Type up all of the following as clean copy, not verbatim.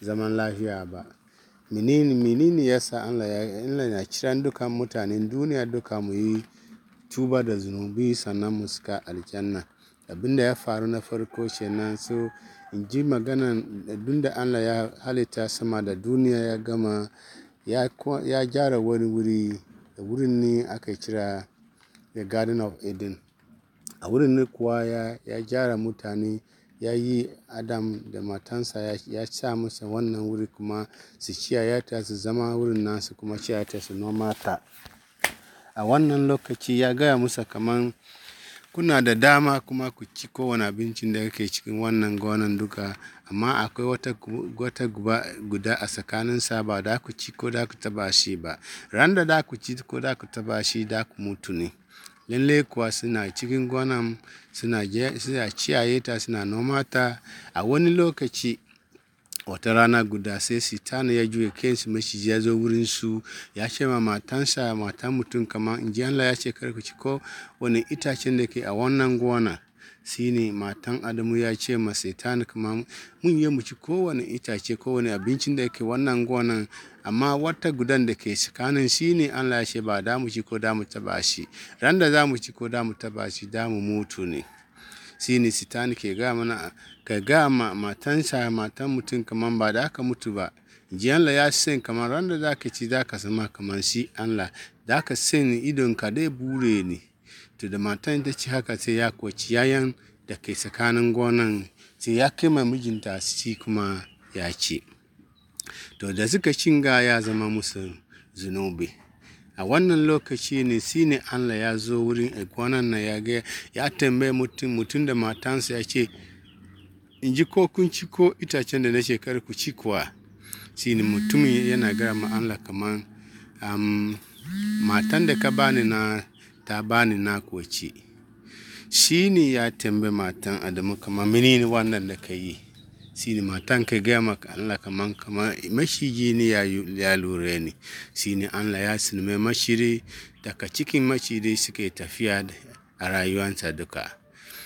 zaman lafiya ba. Menene yasa Allah ya kiran dukan mutanen duniya duka mu yi tuba da zunubi sannan mu shiga aljanna. Abinda ya faru na farko kenan, so in ji maganan da Allah ya halitta sama da duniya ya gama, ya gyara wani wuri, da wurin ne aka kira the Garden of Eden. A wurin ne kuwa ya gyara mutane, ya yi Adam da matansa, ya sa musu wannan wuri kuma su kiyaye ta, su zama wurin nasu kuma kiyaye ta, su noma ta. A wannan lokaci ya gaya musu kaman kuna da dama kuma ku ci kowane abincin da yake cikin wannan gonan duka, amma akwai wata guda a tsakaninsa, ba da ku ci ko da ku taba shi ba. Ran da ku ci ko da ku taba shi, da ku mutu ne. Lalle kuwa suna cikin gonan, suna kiyaye ta, suna noma ta. A wani lokaci, wata rana guda, sai Satan ya juya kansa, maciji ya zo wurin su, ya ce ma matan mutum kamar, in ji Allah ya ce kar ku ci ko wani itacen da ke a wannan gona. Shine matan Adamu ya ce ma Satan kamar, mun yi mu ci kowane itace, kowane abincin da yake wannan gonan, amma wata gudan da ke tsakanin shine Allah ya ce ba da mu ci ko da mu taba shi. Ran da za mu ci ko da mu taba shi, da mu mutu ne. Shine Satan ke ga mana, ka ga matan mutum kamar ba da ka mutu ba. Ji Allah ya san kamar ran da za ka ci, za ka zama kamar shi Allah. Za ka san idonka dai bure ne. To da matan ta ci haka, sai ya kwaci yayan da ke tsakanin gonan, sai ya kai ma mijinta shi kuma ya ci. To da suka cinga, ya zama musu zunubi. A wannan lokaci ne shine Allah ya zo wurin gonan nan, ya tambaye mutum da matansa, ya ce, in ji ko kun ci ko itacen da na ce kar ku ci kuwa? Shine mutumin yana gaya ma Allah kamar, matan da ka bani ta bani na kuwa ci. Shine ya tambaye matan Adamu kamar, menene wannan da ka yi? Shine matan ka gaya maka Allah kamar maciji ne ya lura ni. Shine Allah ya silme maciji, daga cikin maciji suke tafiya a rayuwarsa duka.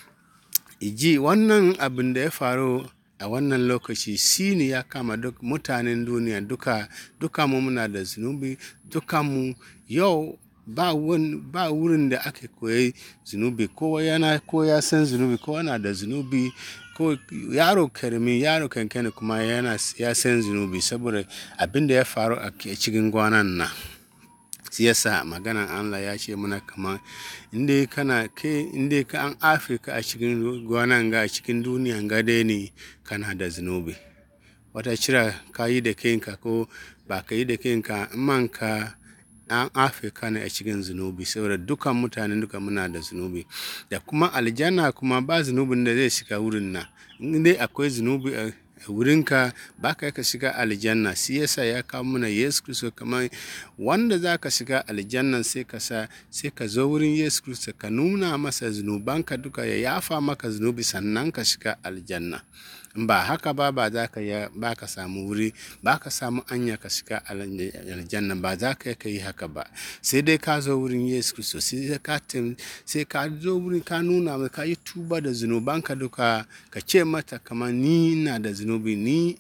Iji wannan abin da ya faru a wannan lokaci, shine ya kama duk mutanen duniya duka mu muna da zunubi. Duka mu yau ba wurin da ake koyi zunubi. Kowa ya san zunubi, kowa na da zunubi. Ko yaro kankani kuma ya san zunubi, saboda abin da ya faru a cikin gonan nan. Shi yasa maganan Allah ya ce mana kamar, inda ka an Afirka a cikin gonan ga, a cikin duniyan ga dai ne, kana da zunubi. Wata cira ka yi da kanka ko ba ka yi da kanka, manka an Afirka ne a cikin zunubi, saboda dukan mutane duka muna da zunubi. Da kuma aljanna kuma ba zunubin da zai shiga wurin nan. Indai akwai zunubi a wurinka, ba ka shiga aljanna. Shi yasa ya kawo mana Yesu Kiristi kamar wanda za ka shiga aljanna, sai ka zo wurin Yesu Kiristi, ka nuna masa zunubanka duka, ya yafa maka zunubi, sannan ka shiga aljanna. Ba haka ba ka samu wuri, ba ka samu anya ka shiga aljanna, ba za ka yi haka ba. Sai dai ka zo wurin Yesu Kiristi, sai ka zo wurin, ka nuna mai, ka yi tuba da zunubanka duka, ka ce mata kamar, ni na da zunubi, ni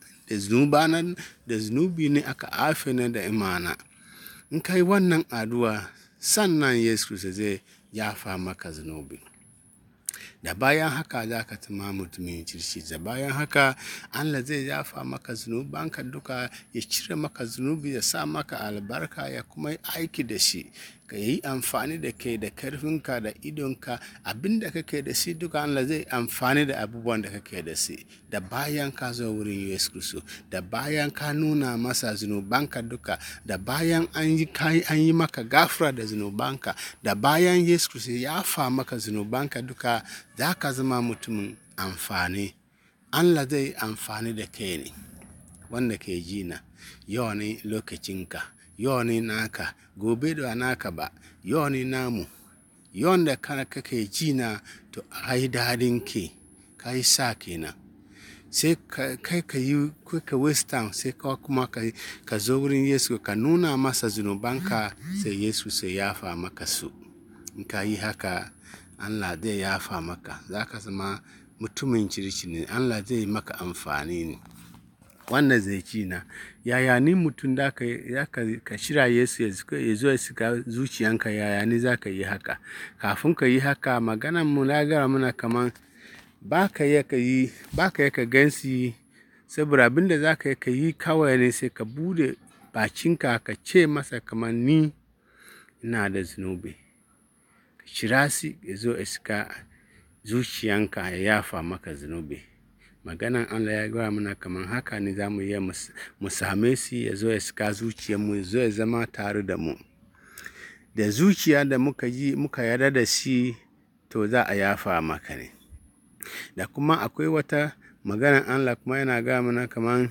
da zunubi ne aka afe ni da imana. In ka yi wannan addu'a, sannan Yesu Kiristi zai yafa maka zunubi. Da bayan haka za ka zama mutumin kirki. Da bayan haka Allah zai yafa maka zunubanka duka, ya cire maka zunubi, ya sa maka albarka, ya kuma yi aiki da shi. Ka yi amfani da kai, da karfinka, da idonka, abin da kake da shi duka, Allah zai amfani da abubuwan da kake da shi. Da bayan ka zo wurin Yesu Kiristi, da bayan ka nuna masa zunubanka duka, da bayan an yi maka gafara da zunubanka, da bayan Yesu Kiristi ya yafa maka zunubanka duka, za ka zama mutumin amfani. Allah zai amfani da kai ne. Wanda ke ji na, yau ne lokacinka, yau ne naka, gobe da naka ba, yau ne namu. Yau da kake ji na, to ai dadin ke, ka yi sa kenan. Sai kai ka waste time, sai kuma ka zo wurin Yesu, ka nuna masa zunubanka, sai Yesu sai yafa maka su. In ka yi haka, Allah zai yafa maka, za ka zama mutumin kirki ne, Allah zai maka amfani ne. wanda zai ci na. Yaya ni mutum da ka shirya Yesu ya zo ya shiga zuciyanka, yaya ni za ka yi haka? Kafin ka yi haka, maganan mu na gaya mana kaman ba ka iya ka gansi, saboda abin da za ka yi kawai ne sai ka bude bakinka ka ce masa kaman ni ina da zunubi. Ka kira shi ya zo ya shiga zuciyanka ya yafa maka zunubi. Maganan Allah ya gaya mana kaman haka ne za mu iya mu same shi ya zo ya shiga zuciyarmu, ya zo ya zama tare da mu. Da zuciya da muka yarda da shi, to za a yafa maka ne. Da kuma akwai wata maganan Allah kuma yana gaya mana kaman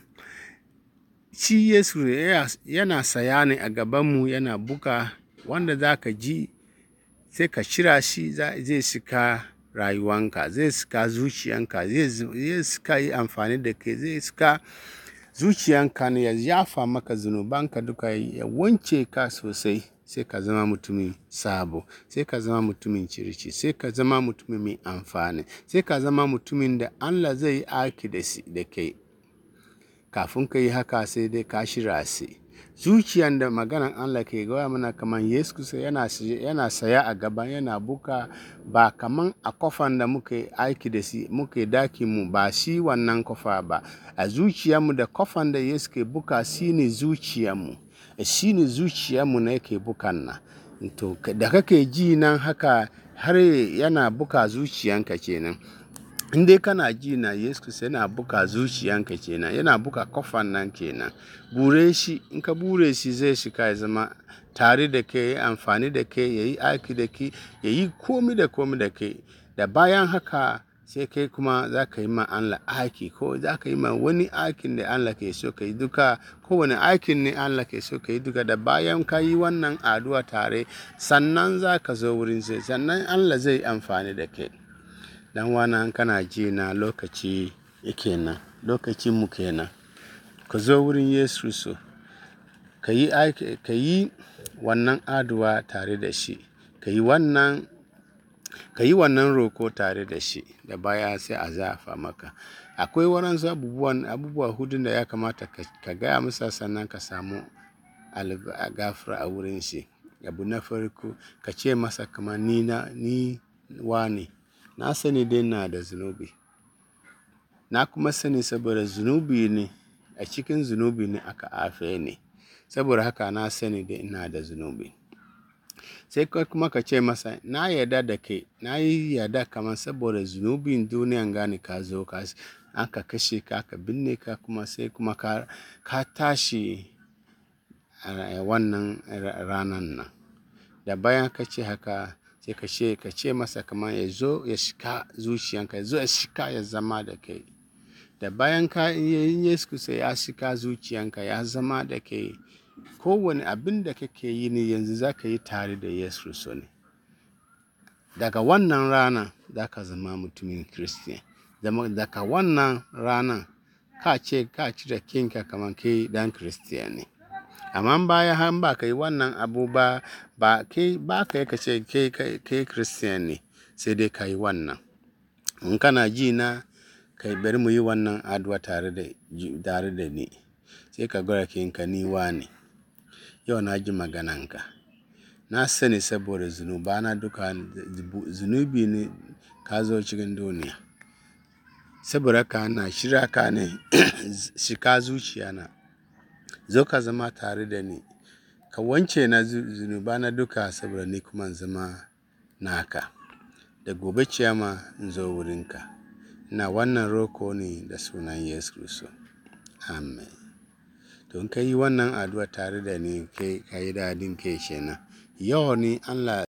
shi Yesu yana saya ne a gabanmu, yana buga, wanda za ka ji sai ka kira shi zai shiga rayuwanka, zai shiga zuciyanka, zai shiga yi amfani da kai, zai shiga zuciyanka ne ya yafa maka zunubanka duka, ya wanke ka sosai, sai ka zama mutumin sabo, sai ka zama mutumin kirki, sai ka zama mutumin mai amfani, sai ka zama mutumin da Allah zai yi aiki da kai. Kafin ka yi haka sai dai ka shirya shi. Zuciyan da maganan Allah ke gaya mana kaman Yesu Kiristi yana saya a gaba, yana buka, ba kaman a kofan da muke aiki da shi, muke dakin mu, ba shi wannan kofa ba. A zuciyarmu da kofan da Yesu ke buka shine zuciyarmu. Shine zuciyarmu ne yake bukan nan. To da kake ji nan haka har yana buka zuciyanka kenan. In dai kana ji na Yesu Kiristi yana buka zuciyanka kenan, yana buka kofan nan kenan. Bure shi, in ka bure shi zai shiga ya zama tare da kai, ya yi amfani da kai, ya yi aiki da kai, ya yi komi da kai. Da bayan haka sai kai kuma za ka yi ma Allah aiki, ko za ka yi ma wani aikin da Allah ke so ka yi duka, kowane aikin ne Allah ke so ka yi duka. Da bayan ka yi wannan addu'a tare, sannan za ka zo wurin sai, sannan Allah zai amfani da kai. Dan wana kana ji na, lokaci yake nan, lokacin mu kenan. Ka zo wurin Yesu so, ka yi wannan addu'a tare da shi, ka yi wannan roko tare da shi, da baya sai a zafa maka. Akwai waɗansu abubuwa hudu da ya kamata ka gaya masa, sannan ka samu gafara a wurin shi. Abu na farko, ka ce masa kamar ni wane, na sani dai ina da zunubi, na kuma sani saboda zunubi ne, a cikin zunubi ne aka haife ni, saboda haka na sani dai ina da zunubi. Sai kuma ka ce masa, na yarda da kai, na yi yarda kamar saboda zunubin duniyan gani ka zo aka kashe ka, aka binne ka, kuma sai kuma ka tashi a wannan ranan nan. Da bayan ka ce haka, sai ka ce masa kamar ya zo ya shiga zuciyanka, ya zo ya shiga ya zama da kai. Da bayan Yesu Kiristi ya shiga zuciyanka, ya zama da kai, kowane abin da kake yi ne yanzu za ka yi tare da Yesu Kiristi ne. Daga wannan rana za ka zama mutumin Kiristiyan. Daga wannan rana ka cire kinka kamar kai dan Kiristiyan ne. Amma bayan ba ka yi wannan abu ba ka yi ka ce kai Kiristiyan ne, sai dai ka yi wannan. In kana ji na, bari mu yi wannan addu'a tare da ni. Sai ka gwada kinka, ni wane, yau na ji magananka, na sani saboda zunubana duka, zunubi ne ka zo cikin duniya. Saboda haka na shirya ka ne shiga zuciyana, zo ka zama tare da ni, ka wanke na zunubana duka, saboda ni kuma zama naka. Da gobe ciyama in zo wurinka. Ina wannan roko ne da sunan Yesu Kiristi. Amen. To in ka yi wannan addu'a tare da ni, ka yi dadin kai kenan. Yau ne Allah